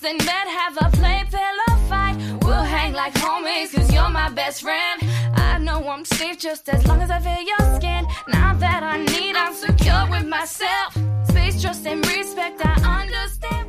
in bed, have a play pillow fight. We'll hang like homies, cause you're my best friend. I know I'm safe just as long as I feel your skin. Now that I need, I'm secure with myself. Space, trust, and respect, I understand.